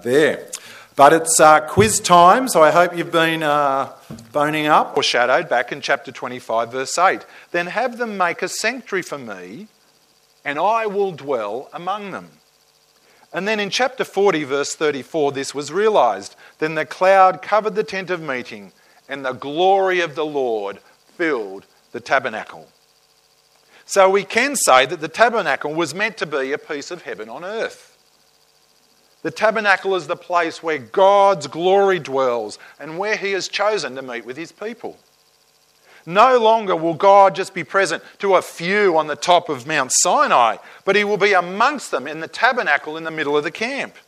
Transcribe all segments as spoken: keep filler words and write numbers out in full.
there. But it's uh, quiz time, so I hope you've been uh, boning up. Foreshadowed back in chapter twenty-five, verse eight. Then have them make a sanctuary for me, and I will dwell among them. And then in chapter forty, verse thirty-four, this was realised. Then the cloud covered the tent of meeting, and the glory of the Lord filled the tabernacle. So we can say that the tabernacle was meant to be a piece of heaven on earth. The tabernacle is the place where God's glory dwells and where he has chosen to meet with his people. No longer will God just be present to a few on the top of Mount Sinai, but he will be amongst them in the tabernacle in the middle of the camp.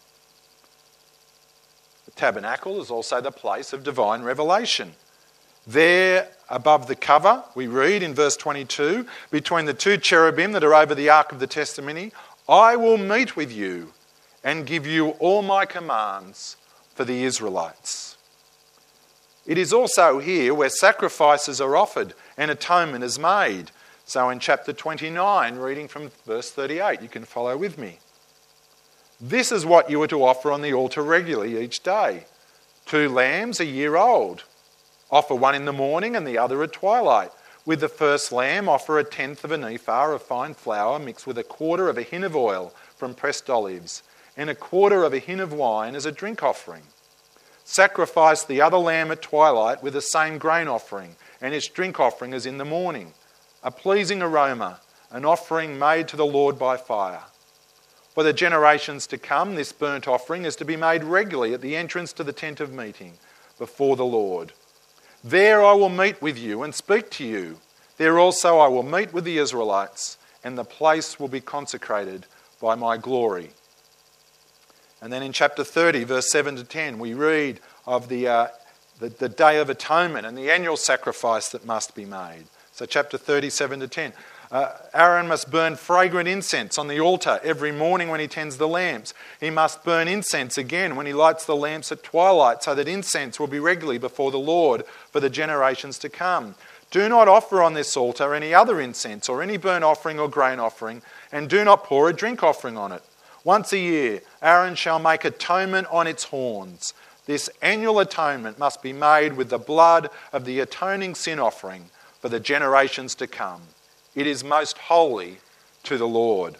The tabernacle is also the place of divine revelation. There, above the cover, we read in verse twenty-two, between the two cherubim that are over the ark of the testimony, I will meet with you and give you all my commands for the Israelites. It is also here where sacrifices are offered and atonement is made. So in chapter twenty-nine, reading from verse thirty-eight, you can follow with me. This is what you are to offer on the altar regularly each day. Two lambs a year old. Offer one in the morning and the other at twilight. With the first lamb, offer a tenth of an ephah of fine flour mixed with a quarter of a hin of oil from pressed olives, and a quarter of a hin of wine as a drink offering. Sacrifice the other lamb at twilight with the same grain offering, and its drink offering as in the morning, a pleasing aroma, an offering made to the Lord by fire. For the generations to come, this burnt offering is to be made regularly at the entrance to the tent of meeting, before the Lord. There I will meet with you and speak to you. There also I will meet with the Israelites, and the place will be consecrated by my glory. And then in chapter thirty, verse seven to ten, we read of the, uh, the, the Day of Atonement and the annual sacrifice that must be made. So chapter thirty, seven to ten. Uh, Aaron must burn fragrant incense on the altar every morning when he tends the lamps. He must burn incense again when he lights the lamps at twilight, so that incense will be regularly before the Lord for the generations to come. Do not offer on this altar any other incense or any burnt offering or grain offering, and do not pour a drink offering on it. Once a year, Aaron shall make atonement on its horns. This annual atonement must be made with the blood of the atoning sin offering for the generations to come. It is most holy to the Lord.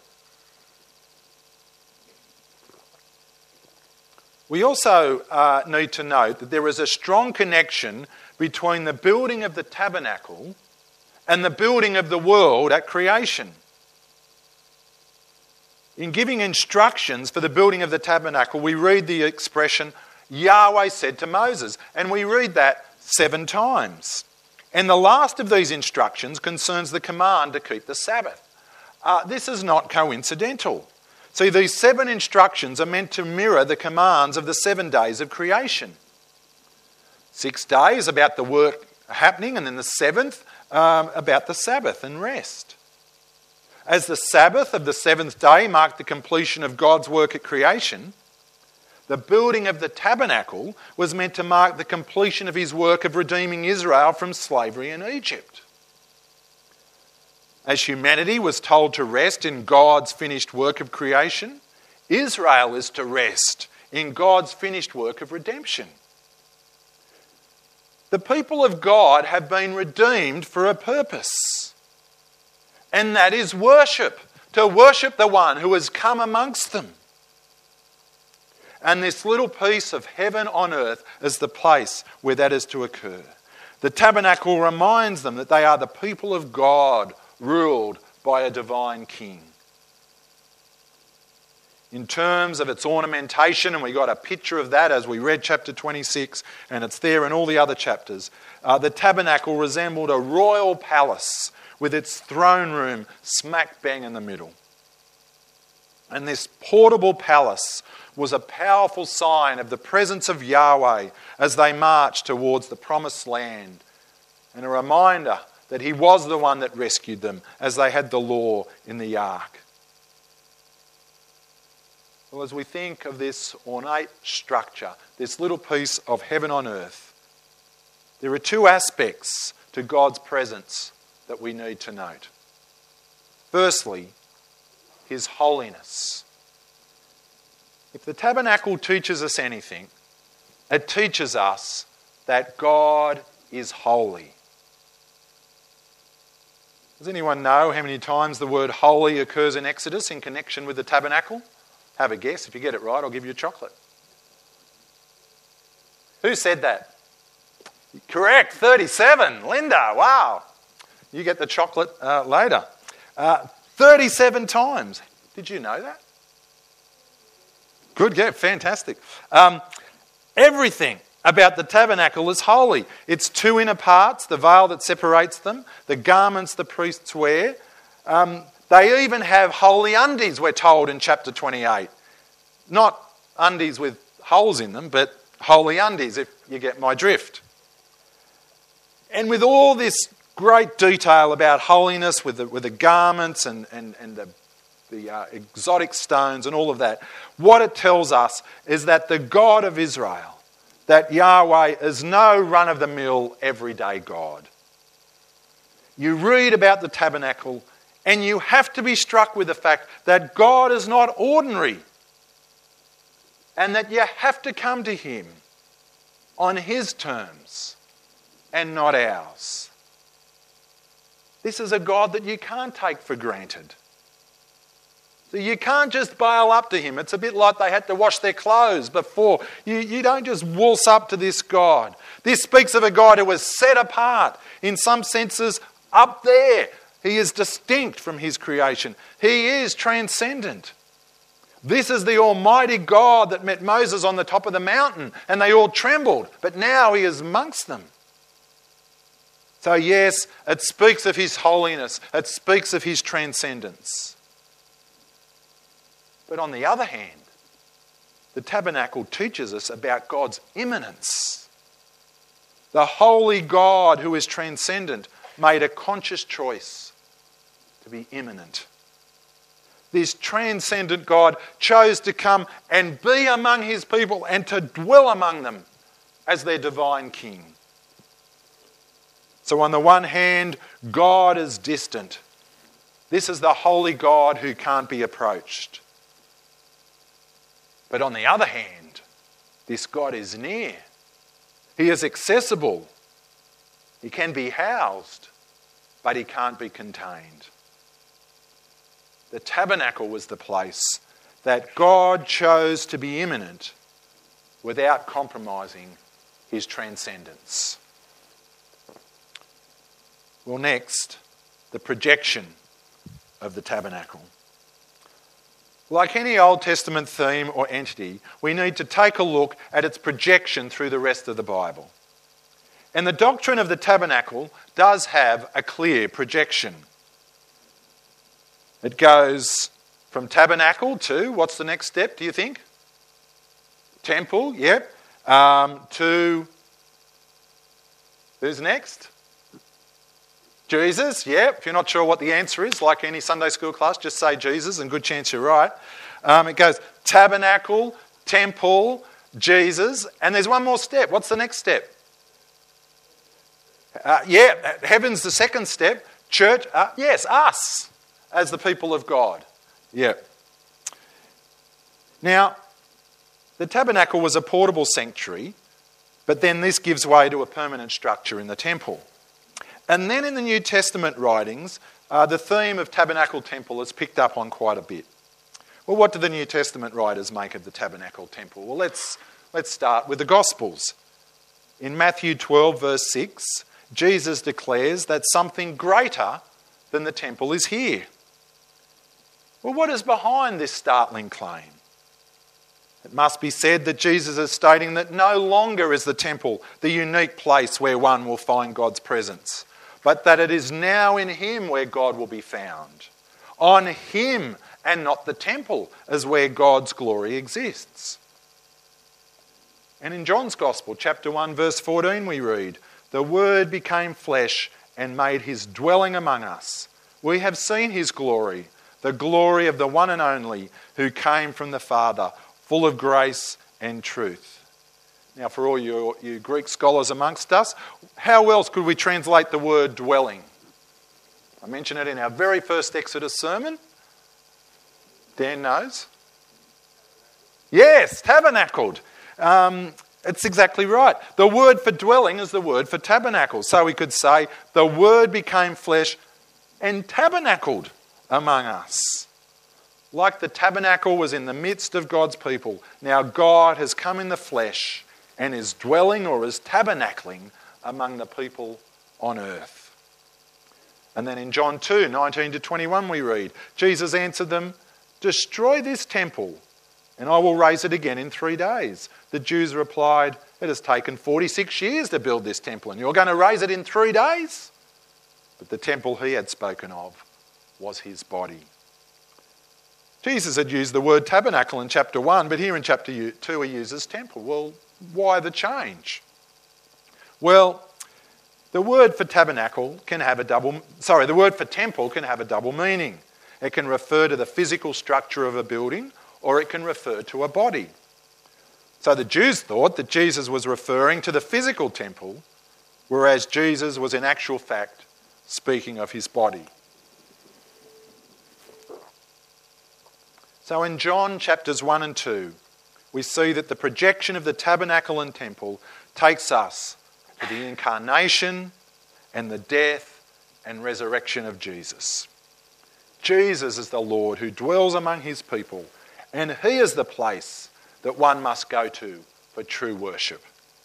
We also uh, need to note that there is a strong connection between the building of the tabernacle and the building of the world at creation. In giving instructions for the building of the tabernacle, we read the expression, Yahweh said to Moses, and we read that seven times. And the last of these instructions concerns the command to keep the Sabbath. Uh, this is not coincidental. See, these seven instructions are meant to mirror the commands of the seven days of creation. Six days about the work happening, and then the seventh um, about the Sabbath and rest. As the Sabbath of the seventh day marked the completion of God's work at creation, the building of the tabernacle was meant to mark the completion of his work of redeeming Israel from slavery in Egypt. As humanity was told to rest in God's finished work of creation, Israel is to rest in God's finished work of redemption. The people of God have been redeemed for a purpose. And that is worship, to worship the one who has come amongst them. And this little piece of heaven on earth is the place where that is to occur. The tabernacle reminds them that they are the people of God, ruled by a divine king. In terms of its ornamentation, and we got a picture of that as we read chapter twenty-six, and it's there in all the other chapters, uh, the tabernacle resembled a royal palace with its throne room smack bang in the middle. And this portable palace was a powerful sign of the presence of Yahweh as they marched towards the promised land, and a reminder that he was the one that rescued them as they had the law in the ark. Well, as we think of this ornate structure, this little piece of heaven on earth, there are two aspects to God's presence that we need to note. Firstly, his holiness. If the tabernacle teaches us anything, it teaches us that God is holy. Does anyone know how many times the word holy occurs in Exodus in connection with the tabernacle? Have a guess. If you get it right, I'll give you a chocolate. Who said that? Correct, thirty-seven. Linda, wow. You get the chocolate uh, later. Uh, thirty-seven times. Did you know that? Good, yeah, fantastic. Um, everything about the tabernacle is holy. Its two inner parts, the veil that separates them, the garments the priests wear. Um, they even have holy undies, we're told in chapter twenty-eight. Not undies with holes in them, but holy undies, if you get my drift. And with all this great detail about holiness, with the, with the garments and, and, and the, the uh, exotic stones and all of that, what it tells us is that the God of Israel, that Yahweh, is no run-of-the-mill everyday God. You read about the tabernacle and you have to be struck with the fact that God is not ordinary and that you have to come to him on his terms and not ours. This is a God that you can't take for granted. So you can't just bail up to him. It's a bit like they had to wash their clothes before. You, you don't just waltz up to this God. This speaks of a God who was set apart, in some senses up there. He is distinct from his creation. He is transcendent. This is the Almighty God that met Moses on the top of the mountain and they all trembled, but now he is amongst them. So yes, it speaks of his holiness. It speaks of his transcendence. But on the other hand, the tabernacle teaches us about God's immanence. The holy God who is transcendent made a conscious choice to be immanent. This transcendent God chose to come and be among his people and to dwell among them as their divine king. So on the one hand, God is distant. This is the holy God who can't be approached. But on the other hand, this God is near. He is accessible. He can be housed, but he can't be contained. The tabernacle was the place that God chose to be immanent without compromising his transcendence. Well, next, the projection of the tabernacle. Like any Old Testament theme or entity, we need to take a look at its projection through the rest of the Bible. And the doctrine of the tabernacle does have a clear projection. It goes from tabernacle to, what's the next step, do you think? Temple, yep. Um, to, who's next? Jesus, yeah. If you're not sure what the answer is, like any Sunday school class, just say Jesus and good chance you're right. Um, it goes tabernacle, temple, Jesus, and there's one more step. What's the next step? Uh, yeah, heaven's the second step. Church, uh, yes, us as the people of God. Yeah. Now, the tabernacle was a portable sanctuary, but then this gives way to a permanent structure in the temple. And then in the New Testament writings, uh, the theme of tabernacle temple is picked up on quite a bit. Well, what do the New Testament writers make of the tabernacle temple? Well, let's, let's start with the Gospels. In Matthew twelve, verse six, Jesus declares that something greater than the temple is here. Well, what is behind this startling claim? It must be said that Jesus is stating that no longer is the temple the unique place where one will find God's presence, but that it is now in him where God will be found. On him and not the temple is where God's glory exists. And in John's Gospel, chapter one, verse fourteen, we read, "The Word became flesh and made his dwelling among us. We have seen his glory, the glory of the one and only who came from the Father, full of grace and truth." Now, for all you, you Greek scholars amongst us, how else could we translate the word dwelling? I mentioned it in our very first Exodus sermon. Dan knows. Yes, tabernacled. Um, it's exactly right. The word for dwelling is the word for tabernacle. So we could say the Word became flesh and tabernacled among us. Like the tabernacle was in the midst of God's people, now God has come in the flesh and is dwelling or is tabernacling among the people on earth. And then in John two, nineteen to twenty-one we read, Jesus answered them, "Destroy this temple, and I will raise it again in three days." The Jews replied, "It has taken forty-six years to build this temple, and you're going to raise it in three days?" But the temple he had spoken of was his body. Jesus had used the word tabernacle in chapter one, but here in chapter two he uses temple. Well, why the change? Well, the word for tabernacle can have a double, sorry, the word for temple can have a double meaning. It can refer to the physical structure of a building, or it can refer to a body. So the Jews thought that Jesus was referring to the physical temple, whereas Jesus was in actual fact speaking of his body. So in John chapters one and two, we see that the projection of the tabernacle and temple takes us to the incarnation and the death and resurrection of Jesus. Jesus is the Lord who dwells among his people, and he is the place that one must go to for true worship.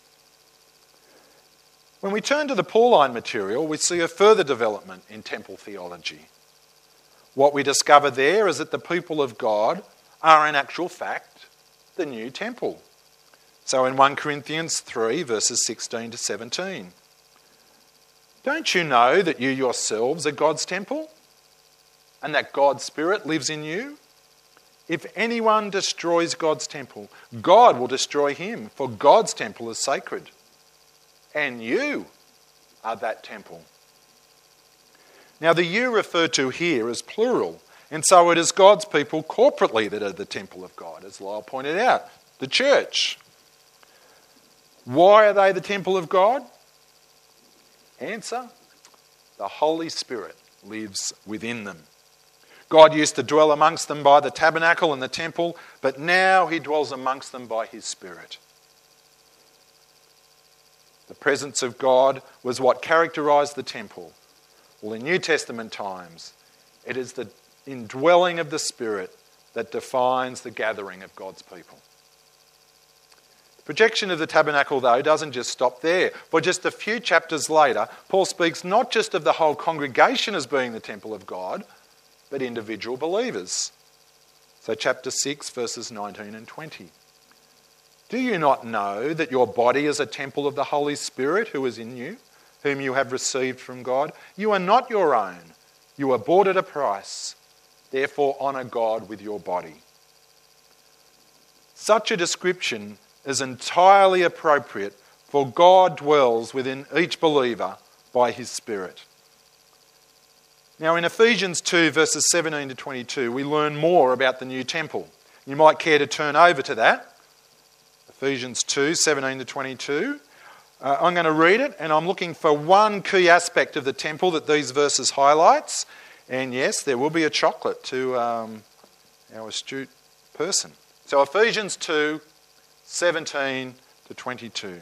When we turn to the Pauline material, we see a further development in temple theology. What we discover there is that the people of God are in actual fact the new temple. So in First Corinthians three, verses sixteen to seventeen, "Don't you know that you yourselves are God's temple, and that God's Spirit lives in you? If anyone destroys God's temple, God will destroy him, for God's temple is sacred, and you are that temple." Now the "you" referred to here is plural, and so it is God's people corporately that are the temple of God, as Lyle pointed out, the church. Why are they the temple of God? Answer: the Holy Spirit lives within them. God used to dwell amongst them by the tabernacle and the temple, but now he dwells amongst them by his Spirit. The presence of God was what characterised the temple. Well, in New Testament times, it is the indwelling of the Spirit that defines the gathering of God's people. The projection of the tabernacle, though, doesn't just stop there. For just a few chapters later, Paul speaks not just of the whole congregation as being the temple of God, but individual believers. So chapter six, verses nineteen and twenty. "Do you not know that your body is a temple of the Holy Spirit who is in you, whom you have received from God? You are not your own. You are bought at a price. Therefore honour God with your body." Such a description is entirely appropriate, for God dwells within each believer by his Spirit. Now in Ephesians two, verses seventeen to twenty-two, we learn more about the new temple. You might care to turn over to that. Ephesians two, seventeen to twenty-two. Uh, I'm going to read it, and I'm looking for one key aspect of the temple that these verses highlights. And yes, there will be a chocolate to um, our astute person. So Ephesians two, seventeen to twenty-two.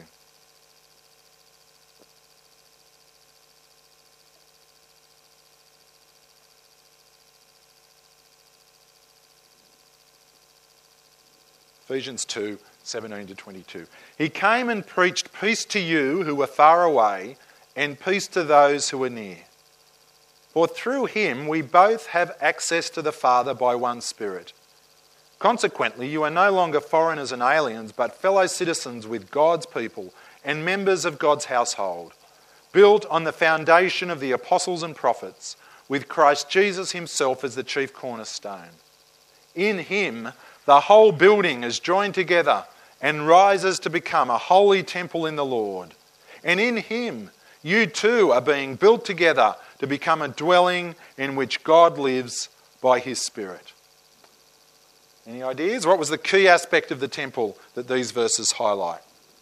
Ephesians two, seventeen to twenty-two. "He came and preached peace to you who were far away, and peace to those who are near. For through him we both have access to the Father by one Spirit. Consequently, you are no longer foreigners and aliens, but fellow citizens with God's people and members of God's household, built on the foundation of the apostles and prophets, with Christ Jesus himself as the chief cornerstone. In him, the whole building is joined together and rises to become a holy temple in the Lord. And in him, you too are being built together to become a dwelling in which God lives by his Spirit." Any ideas? What was the key aspect of the temple that these verses highlight?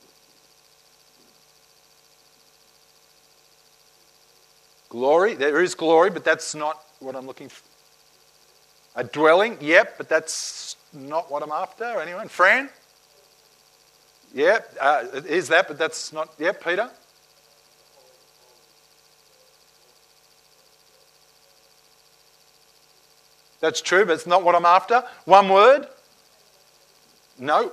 Glory. There is glory, but that's not what I'm looking for. A dwelling, yep, but that's not what I'm after. Anyone? Fran? Yeah, uh, it is that, but that's not... Yeah, Peter? That's true, but it's not what I'm after. One word? No.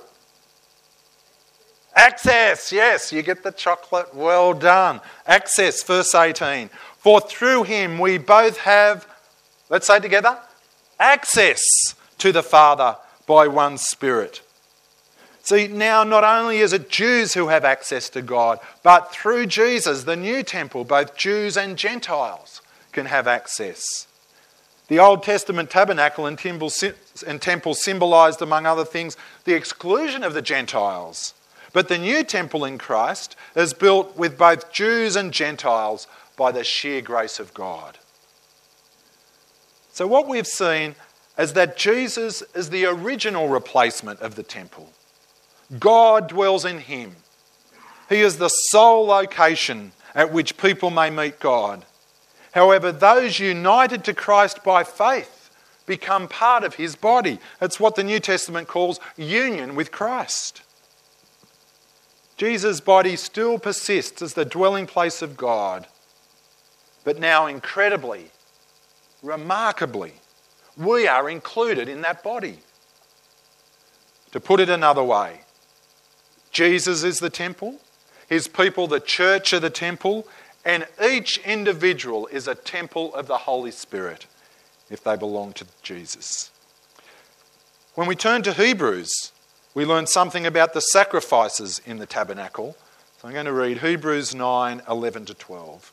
Access, yes, you get the chocolate. Well done. Access, verse eighteen. For through him we both have, let's say together, access to the Father by one Spirit. See, now not only is it Jews who have access to God, but through Jesus, the new temple, both Jews and Gentiles can have access. The Old Testament tabernacle and temple, and temple symbolised, among other things, the exclusion of the Gentiles. But the new temple in Christ is built with both Jews and Gentiles by the sheer grace of God. So what we've seen is that Jesus is the original replacement of the temple. God dwells in him. He is the sole location at which people may meet God. However, those united to Christ by faith become part of his body. That's what the New Testament calls union with Christ. Jesus' body still persists as the dwelling place of God, but now incredibly, remarkably, we are included in that body. To put it another way, Jesus is the temple, his people, the church, are the temple, and each individual is a temple of the Holy Spirit if they belong to Jesus. When we turn to Hebrews, we learn something about the sacrifices in the tabernacle. So I'm going to read Hebrews nine, eleven to twelve.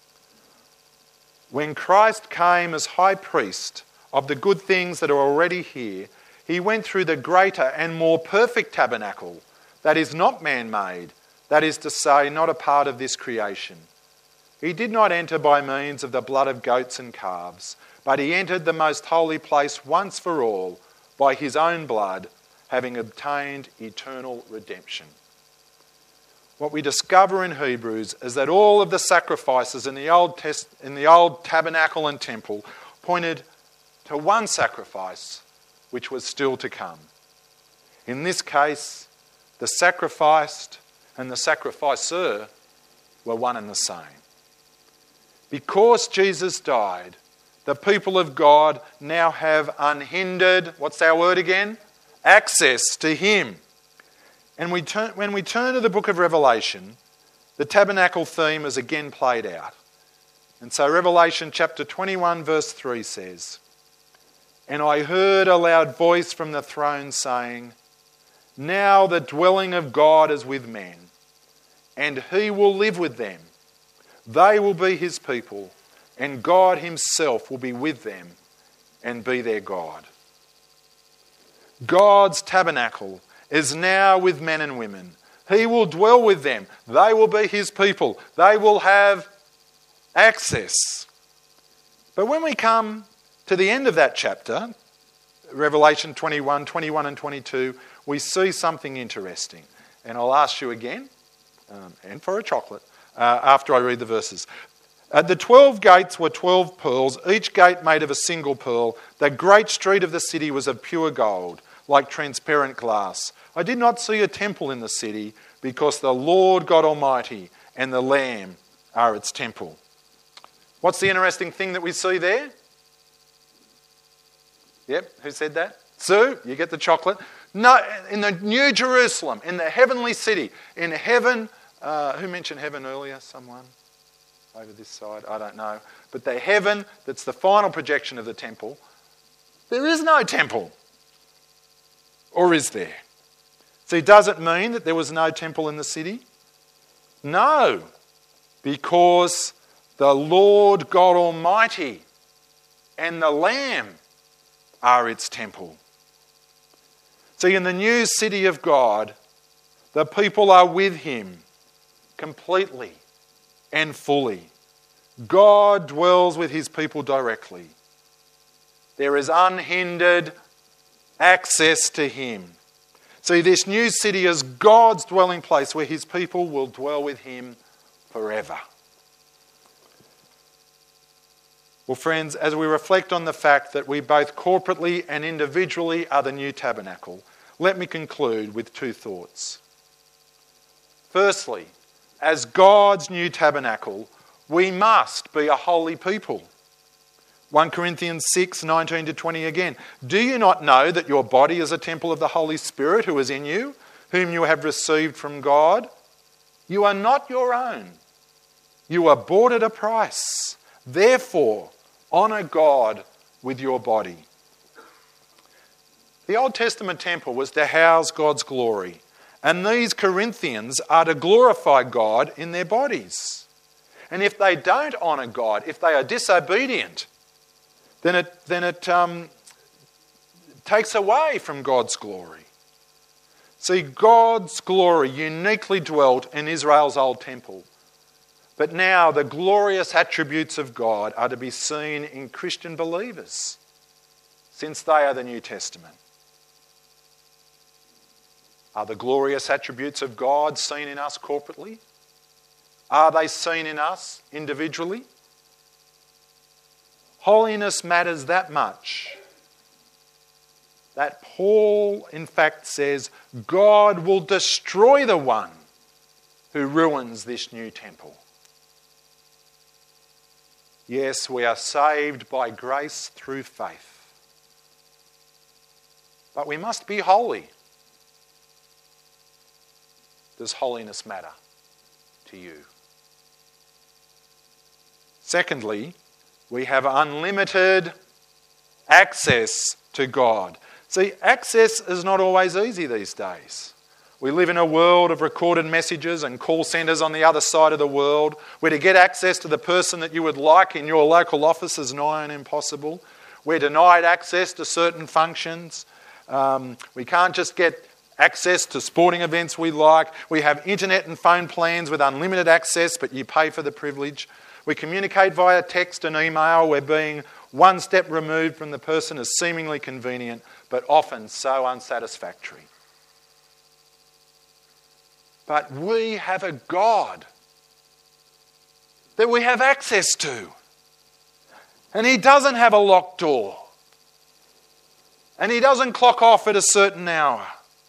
When Christ came as high priest of the good things that are already here, he went through the greater and more perfect tabernacle that is not man-made, that is to say, not a part of this creation. He did not enter by means of the blood of goats and calves, but he entered the most holy place once for all by his own blood, having obtained eternal redemption. What we discover in Hebrews is that all of the sacrifices in the Old Test, in the old tabernacle and temple pointed to one sacrifice which was still to come. In this case, the sacrificed and the sacrificer were one and the same. Because Jesus died, the people of God now have unhindered, what's our word again? Access to him. And we turn, when we turn to the book of Revelation, the tabernacle theme is again played out. And so Revelation chapter twenty-one verse three says, "And I heard a loud voice from the throne saying, 'Now the dwelling of God is with men, and he will live with them. They will be his people, and God himself will be with them and be their God.'" God's tabernacle is now with men and women. He will dwell with them. They will be his people. They will have access. But when we come to the end of that chapter, Revelation twenty-one, twenty-one and twenty-two, we see something interesting. And I'll ask you again, um, and for a chocolate, uh, after I read the verses. Uh, the twelve gates were twelve pearls, each gate made of a single pearl. The great street of the city was of pure gold, like transparent glass. I did not see a temple in the city, because the Lord God Almighty and the Lamb are its temple. What's the interesting thing that we see there? Yep, who said that? Sue, you get the chocolate. No, in the New Jerusalem, in the heavenly city, in heaven, uh, who mentioned heaven earlier? Someone over this side? I don't know. But the heaven, that's the final projection of the temple, there is no temple. Or is there? See, does it mean that there was no temple in the city? No, because the Lord God Almighty and the Lamb are its temple. See, in the new city of God, the people are with him completely and fully. God dwells with his people directly. There is unhindered access to him. See, this new city is God's dwelling place where his people will dwell with him forever. Well, friends, as we reflect on the fact that we both corporately and individually are the new tabernacle, let me conclude with two thoughts. Firstly, as God's new tabernacle, we must be a holy people. First Corinthians six, nineteen to twenty again. Do you not know that your body is a temple of the Holy Spirit who is in you, whom you have received from God? You are not your own. You are bought at a price. Therefore, honour God with your body. The Old Testament temple was to house God's glory, and these Corinthians are to glorify God in their bodies. And if they don't honour God, if they are disobedient, then it, then it um, takes away from God's glory. See, God's glory uniquely dwelt in Israel's old temple. But now the glorious attributes of God are to be seen in Christian believers, since they are the New Testament. Are the glorious attributes of God seen in us corporately? Are they seen in us individually? Holiness matters that much that Paul, in fact, says, God will destroy the one who ruins this new temple. Yes, we are saved by grace through faith. But we must be holy. Does holiness matter to you? Secondly, we have unlimited access to God. See, access is not always easy these days. We live in a world of recorded messages and call centres on the other side of the world, where to get access to the person that you would like in your local office is nigh on impossible. We're denied access to certain functions. Um, we can't just get access to sporting events we like. We have internet and phone plans with unlimited access, but you pay for the privilege. We communicate via text and email. We're being one step removed from the person is seemingly convenient, but often so unsatisfactory. But we have a God that we have access to. And He doesn't have a locked door. And He doesn't clock off at a certain hour.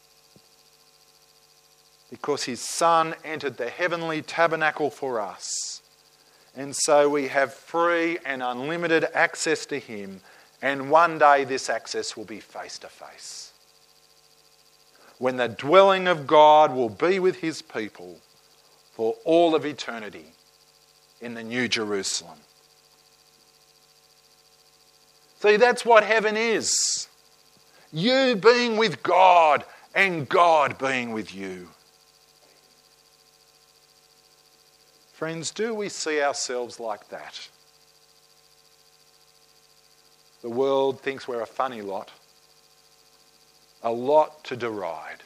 Because His Son entered the heavenly tabernacle for us. And so we have free and unlimited access to Him. And one day this access will be face to face, when the dwelling of God will be with His people for all of eternity in the New Jerusalem. See, that's what heaven is. You being with God and God being with you. Friends, do we see ourselves like that? The world thinks we're a funny lot. A lot to deride.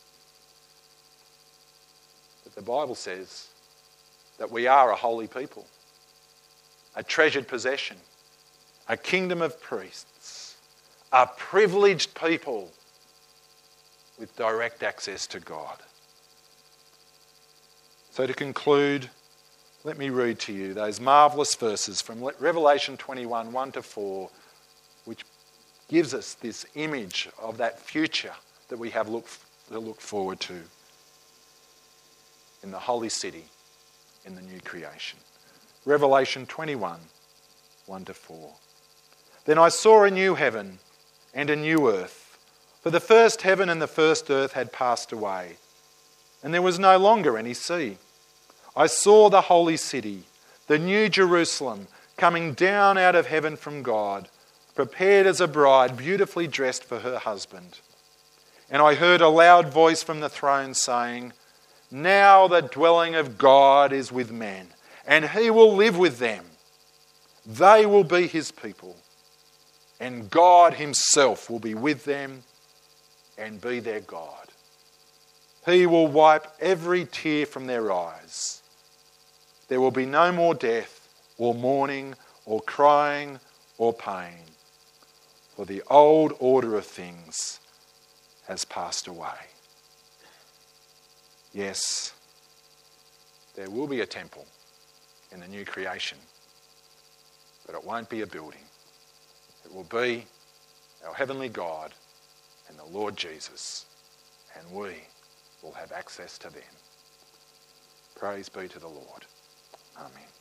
But the Bible says that we are a holy people, a treasured possession, a kingdom of priests, a privileged people with direct access to God. So to conclude, let me read to you those marvellous verses from Revelation twenty-one, one to four, which gives us this image of that future that we have look, to look forward to in the holy city, in the new creation. Revelation twenty-one, one to four. Then I saw a new heaven and a new earth, for the first heaven and the first earth had passed away, and there was no longer any sea. I saw the holy city, the new Jerusalem, coming down out of heaven from God, prepared as a bride, beautifully dressed for her husband. And I heard a loud voice from the throne saying, now the dwelling of God is with men, and He will live with them. They will be His people, and God Himself will be with them and be their God. He will wipe every tear from their eyes. There will be no more death, or mourning, or crying, or pain. For the old order of things has passed away. Yes, there will be a temple in the new creation. but it won't be a building. It will be our heavenly God and the Lord Jesus, and we will have access to them. Praise be to the Lord. Amen.